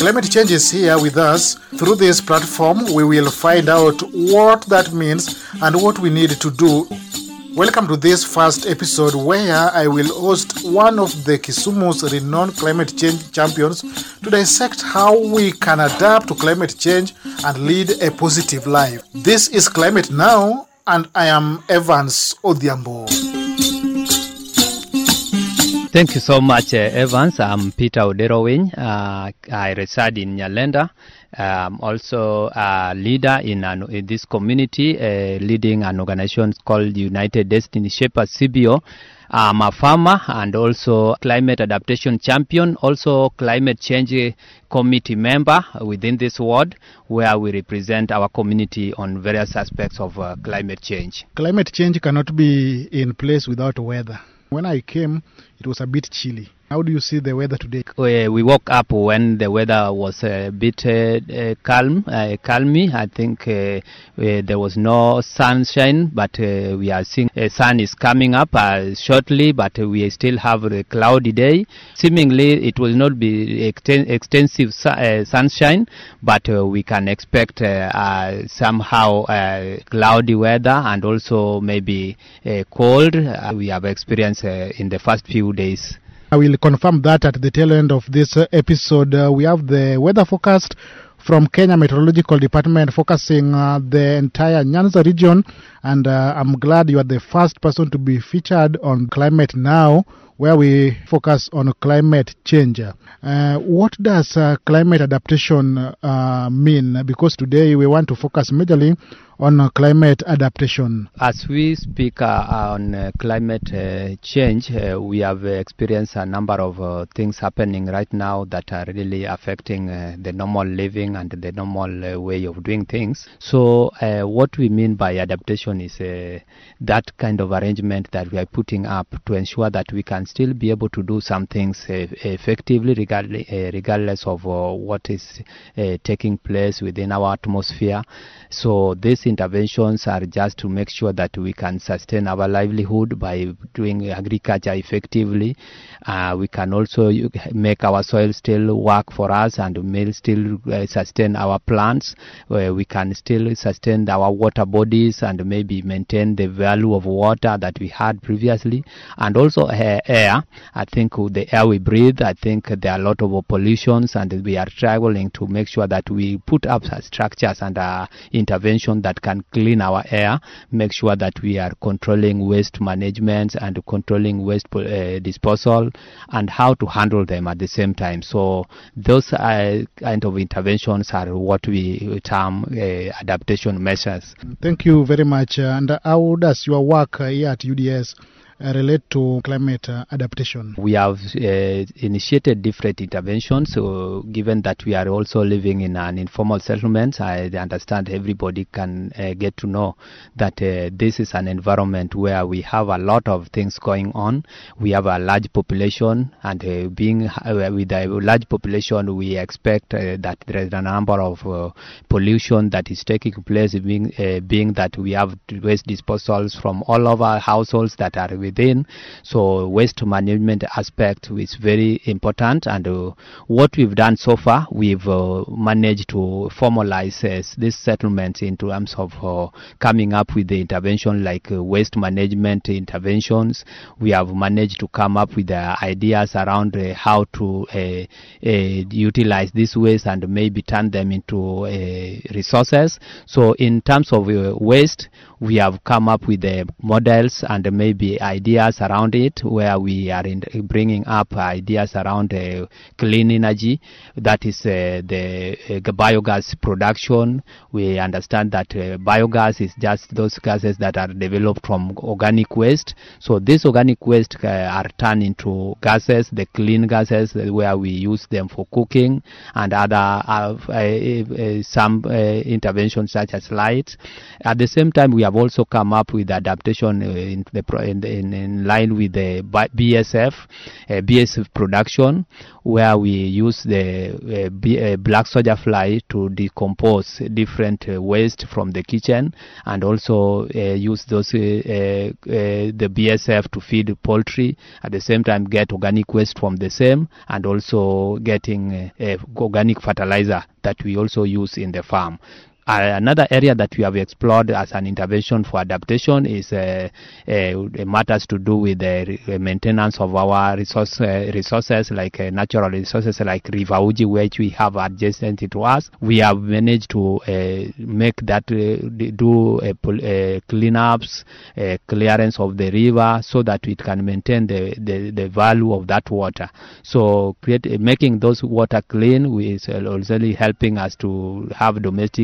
Climate change is here with us. Through this platform, we will find out what that means and what we need to do. Welcome to this first episode where I will host one of the Kisumu's renowned climate change champions to dissect how we can adapt to climate change and lead a positive life. This is Climate Now, and I am Evans Odhiambo. Thank you so much, Evans. I'm Peter Oderowin. I reside in Nyalenda. I'm also a leader in this community, leading an organization called United Destiny Shapers CBO. I'm a farmer and also climate adaptation champion, also climate change committee member within this ward, where we represent our community on various aspects of climate change. Climate change cannot be in place without weather. When I came, it was a bit chilly. How do you see the weather today? We woke up when the weather was a bit calmy. I think there was no sunshine, but we are seeing sun is coming up shortly, but we still have a cloudy day. Seemingly, it will not be extensive sunshine, but we can expect somehow cloudy weather and also maybe cold. We have experienced in the first few days. I will confirm that at the tail end of this episode. We have the weather forecast from Kenya Meteorological Department focusing the entire Nyanza region, and I'm glad you are the first person to be featured on Climate Now, where we focus on climate change. What does climate adaptation mean? Because today we want to focus majorly on climate adaptation. As we speak on climate change, we have experienced a number of things happening right now that are really affecting the normal living and the normal way of doing things. So what we mean by adaptation is that kind of arrangement that we are putting up to ensure that we can still be able to do some things effectively regardless of what is taking place within our atmosphere. So these interventions are just to make sure that we can sustain our livelihood by doing agriculture effectively. We can also make our soil still work for us and may still sustain our plants. We can still sustain our water bodies and maybe maintain the value of water that we had previously. And also air. I think the air we breathe, I think there are a lot of pollutions, and we are struggling to make sure that we put up structures and intervention that can clean our air, make sure that we are controlling waste management and controlling waste disposal and how to handle them at the same time. So those kind of interventions are what we term adaptation measures. Thank you very much. And how does your work here at UDS relate to climate adaptation? We have initiated different interventions. So given that we are also living in an informal settlement, I understand everybody can get to know that this is an environment where we have a lot of things going on. We have a large population, and being with a large population, we expect that there is a number of pollution that is taking place, being that we have waste disposals from all of our households that are within. So waste management aspect is very important, and what we've done so far, we've managed to formalize this settlement in terms of coming up with the intervention like waste management interventions. We have managed to come up with the ideas around how to utilize this waste and maybe turn them into resources. So in terms of waste, we have come up with the models and maybe ideas around it, where we are bringing up ideas around clean energy, that is the biogas production. We understand that biogas is just those gases that are developed from organic waste. So these organic waste are turned into gases, the clean gases, where we use them for cooking and other some interventions such as light. At the same time, we have also come up with adaptation in in line with the BSF production, where we use the black soldier fly to decompose different waste from the kitchen, and also use those the BSF to feed poultry. At the same time, get organic waste from the same, and also getting organic fertilizer that we also use in the farm. Another area that we have explored as an intervention for adaptation is matters to do with the maintenance of our resources, like natural resources like River Uji, which we have adjacent to us. We have managed to make that do cleanups, clearance of the river, so that it can maintain the value of that water. So making those water clean is also helping us to have domestic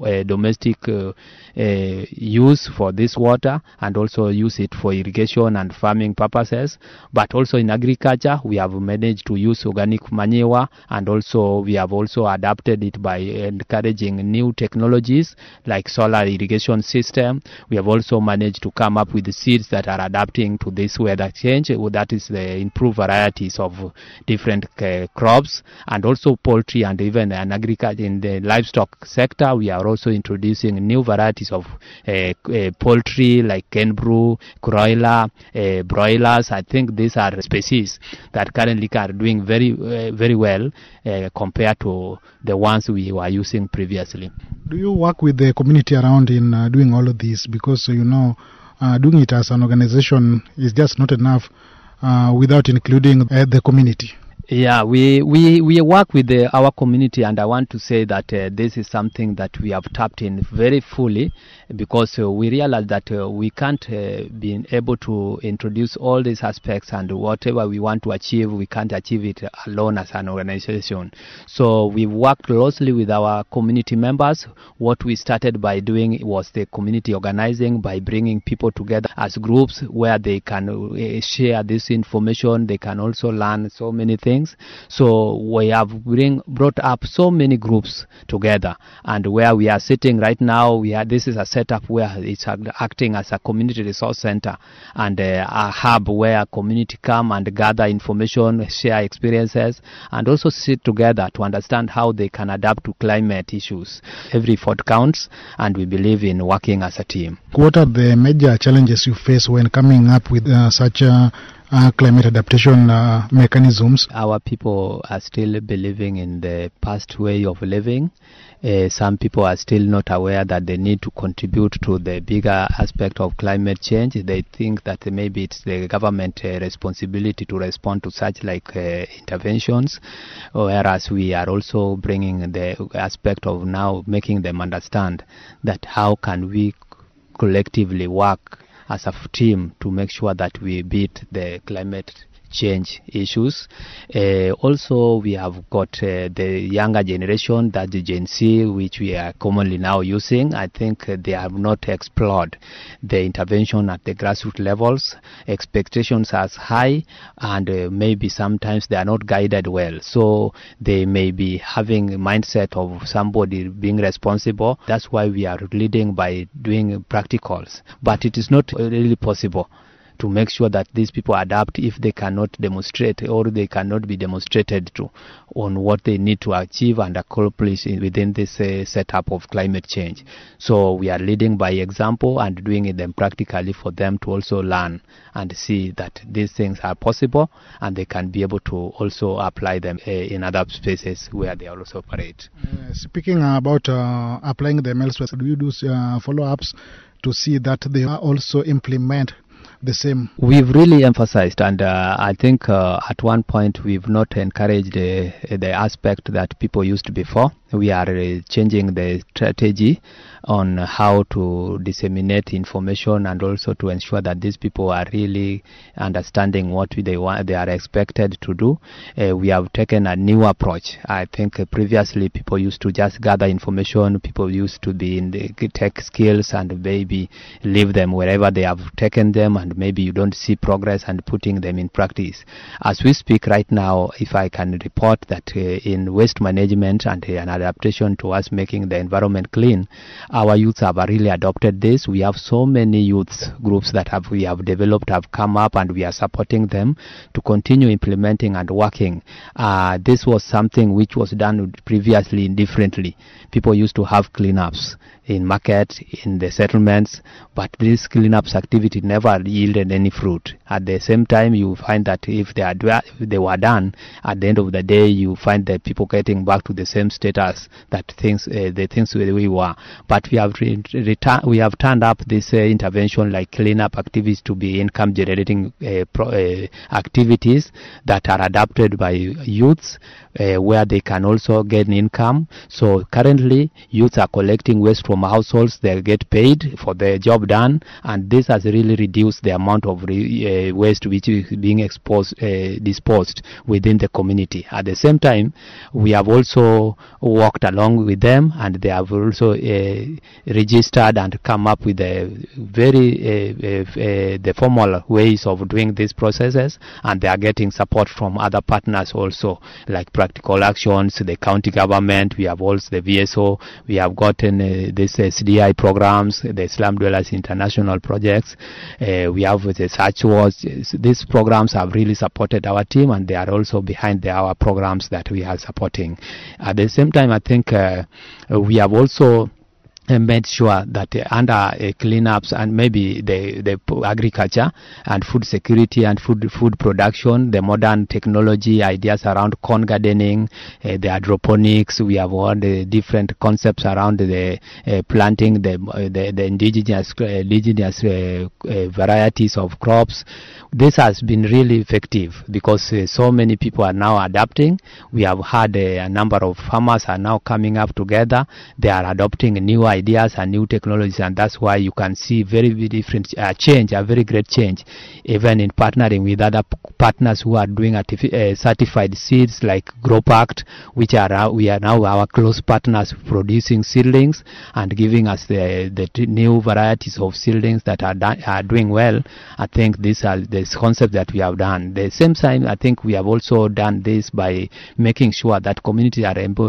use for this water, and also use it for irrigation and farming purposes. But also in agriculture, we have managed to use organic manure, and also we have also adapted it by encouraging new technologies like solar irrigation system. We have also managed to come up with seeds that are adapting to this weather change, that is the improved varieties of different crops, and also poultry, and even in agriculture, in the livestock sector, we are also introducing new varieties of poultry like Kenbrew, Croiler, broilers. I think these are species that currently are doing very well compared to the ones we were using previously. Do you work with the community around in doing all of this? Because doing it as an organization is just not enough without including the community. Yeah, we work with our community, and I want to say that this is something that we have tapped in very fully, because we realize that we can't be able to introduce all these aspects, and whatever we want to achieve, we can't achieve it alone as an organization. So we've worked closely with our community members. What we started by doing was the community organizing, by bringing people together as groups where they can share this information. They can also learn so many things. So we have brought up so many groups together, and where we are sitting right now, this is a setup where it's acting as a community resource center and a hub where community come and gather information, share experiences, and also sit together to understand how they can adapt to climate issues. Every effort counts, and we believe in working as a team. What are the major challenges you face when coming up with such climate adaptation mechanisms? Our people are still believing in the past way of living. Some people are still not aware that they need to contribute to the bigger aspect of climate change. They think that maybe it's the government responsibility to respond to such interventions, whereas we are also bringing the aspect of now making them understand that how can we collectively work as a team to make sure that we beat the climate change issues. Also, we have got the younger generation, that the Gen Z, which we are commonly now using. I think they have not explored the intervention at the grassroots levels. Expectations are high, and maybe sometimes they are not guided well. So they may be having a mindset of somebody being responsible. That's why we are leading by doing practicals. But it is not really possible to make sure that these people adapt if they cannot demonstrate, or they cannot be demonstrated to on what they need to achieve and accomplish within this setup of climate change. So we are leading by example and doing it then practically for them to also learn and see that these things are possible, and they can be able to also apply them in other spaces where they also operate. Speaking about applying them elsewhere, do you do follow-ups to see that they also implement the same? We've really emphasized, and I think at one point we've not encouraged the aspect that people used before. We are changing the strategy on how to disseminate information, and also to ensure that these people are really understanding what they are expected to do. We have taken a new approach. I think previously people used to just gather information. People used to be in the tech skills and maybe leave them wherever they have taken them and and maybe you don't see progress and putting them in practice. As we speak right now, if I can report that in waste management and an adaptation to us making the environment clean, our youths have really adopted this. We have so many youth groups that we have developed, have come up, and we are supporting them to continue implementing and working. This was something which was done previously indifferently. People used to have cleanups in market, in the settlements, but this cleanups activity never yielded any fruit. At the same time, you find that if they were done, at the end of the day, you find that people getting back to the same status that the things we were. But we have turned up this intervention like cleanup activities to be income generating activities that are adapted by youths, where they can also get income. So currently, youths are collecting waste from households. They get paid for the job done, and this has really reduced the amount of waste which is being disposed within the community. At the same time, we have also walked along with them, and they have also registered and come up with the formal ways of doing these processes, and they are getting support from other partners also, like Practical Actions, the county government. We have also the VSO. We have gotten this SDI programs, the Slum Dwellers International projects. We have the Search Wars. These programs have really supported our team, and they are also behind our programs that we are supporting. At the same time, I think we have also made sure that under cleanups and maybe the agriculture and food security and food production, the modern technology ideas around corn gardening, the hydroponics, we have all the different concepts around the planting the indigenous varieties of crops. This has been really effective because so many people are now adapting. We have had a number of farmers are now coming up together. They are adopting new ideas and new technologies, and that's why you can see very different change, a very great change, even in partnering with other partners who are doing certified seeds like GrowPact, which we are now our close partners producing seedlings and giving us the new varieties of seedlings that are doing well. I think these are this concept that we have done. The same time, I think we have also done this by making sure that communities are able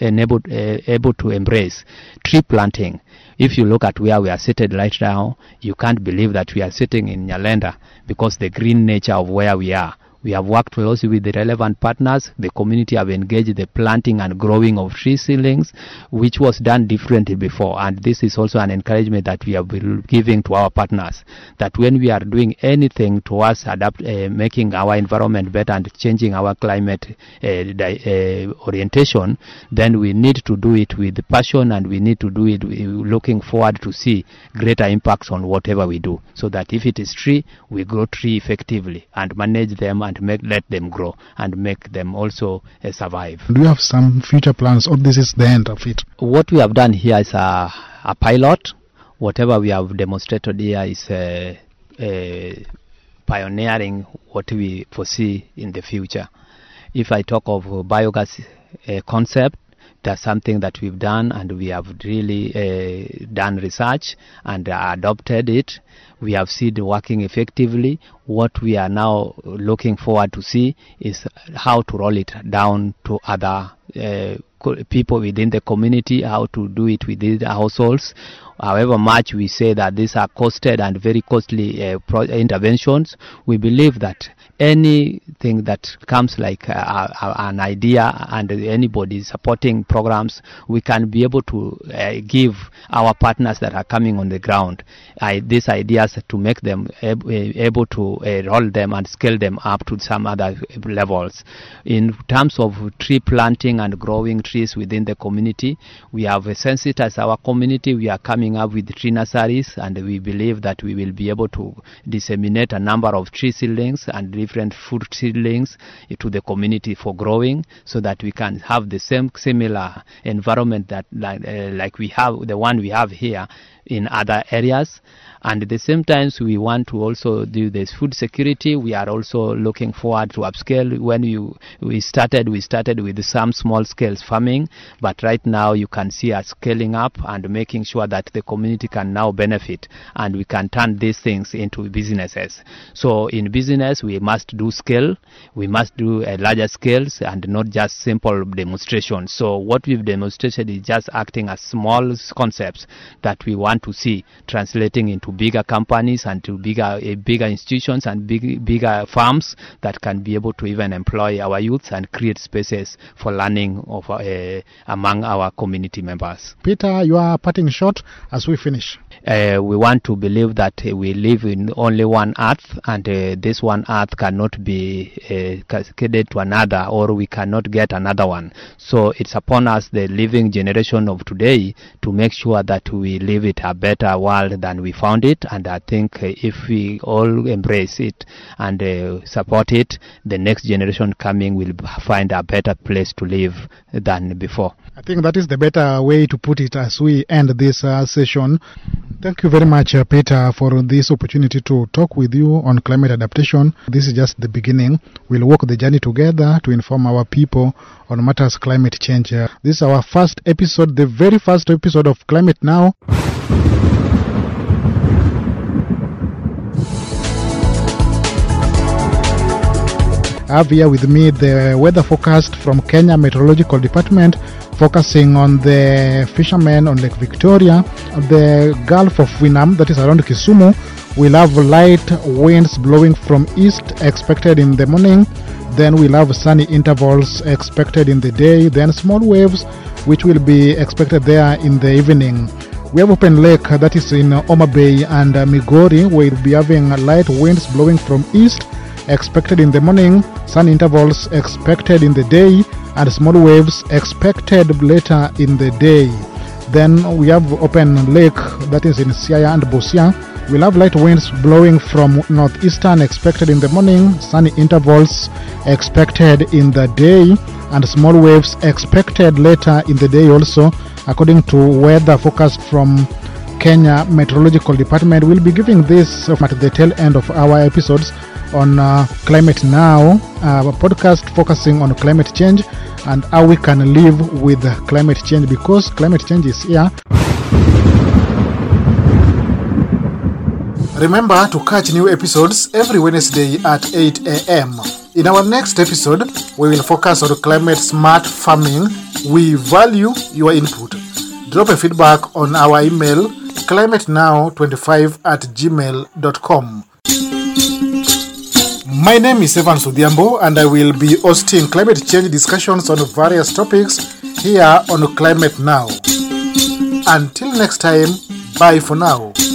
to embrace tree planting. If you look at where we are seated right now, you can't believe that we are sitting in Nyalenda because the green nature of where we are. We have worked closely with the relevant partners. The community have engaged the planting and growing of tree seedlings, which was done differently before. And this is also an encouragement that we have been giving to our partners, that when we are doing anything towards making our environment better and changing our climate orientation, then we need to do it with passion, and we need to do it looking forward to see greater impacts on whatever we do, so that if it is tree, we grow tree effectively and manage them and let them grow and make them also survive. Do you have some future plans, or this is the end of it? What we have done here is a pilot. Whatever we have demonstrated here is pioneering what we foresee in the future. If I talk of biogas concept, that's something that we've done, and we have really done research and adopted it. We have seen it working effectively. What we are now looking forward to see is how to roll it down to other people within the community, how to do it within the households. However much we say that these are costed and very costly interventions, we believe that anything that comes like an idea and anybody supporting programs, we can be able to give our partners that are coming on the ground these ideas to make them able to roll them and scale them up to some other levels. In terms of tree planting and growing trees within the community, we have sensitized our community. We are coming up with tree nurseries, and we believe that we will be able to disseminate a number of tree seedlings and different food seedlings to the community for growing, so that we can have the similar environment that like we have, the one we have here, in other areas. And at the same time, we want to also do this food security. We are also looking forward to upscale. When we started with some small scale farming, but right now you can see us scaling up and making sure that the community can now benefit, and we can turn these things into businesses. So in business, we must do scale. We must do larger scales and not just simple demonstrations. So what we've demonstrated is just acting as small concepts that we want to see translating into bigger companies and to bigger institutions and bigger farms that can be able to even employ our youths and create spaces for learning of among our community members. Peter, you are parting short as we finish. We want to believe that we live in only one earth, and this one earth cannot be cascaded to another, or we cannot get another one. So it's upon us, the living generation of today, to make sure that we live it a better world than we found it. And I think if we all embrace it and support it, the next generation coming will find a better place to live than before. I think that is the better way to put it as we end this session. Thank you very much, Peter, for this opportunity to talk with you on climate adaptation. This is just the beginning. We'll walk the journey together to inform our people on matters climate change. This is our first episode, the very first episode of Climate Now. I have here with me the weather forecast from Kenya Meteorological Department, focusing on the fishermen on Lake Victoria. The Gulf of Winam, that is around Kisumu, will have light winds blowing from east expected in the morning. Then we'll have sunny intervals expected in the day. Then small waves, which will be expected there in the evening. We have Open Lake, that is in Homa Bay and Migori. We'll be having light winds blowing from east expected in the morning, sun intervals expected in the day, and small waves expected later in the day. Then we have Open Lake, that is in Siaya and Busia. We'll have light winds blowing from northeastern expected in the morning, sunny intervals expected in the day, and small waves expected later in the day also, according to weather forecast from Kenya Meteorological Department. We'll be giving this at the tail end of our episodes on Climate Now, a podcast focusing on climate change and how we can live with climate change, because climate change is here. Remember to catch new episodes every Wednesday at 8 a.m. In our next episode, we will focus on climate smart farming. We value your input. Drop a feedback on our email climatenow25@gmail.com. My name is Evan Sudhiambo, and I will be hosting climate change discussions on various topics here on Climate Now. Until next time, bye for now.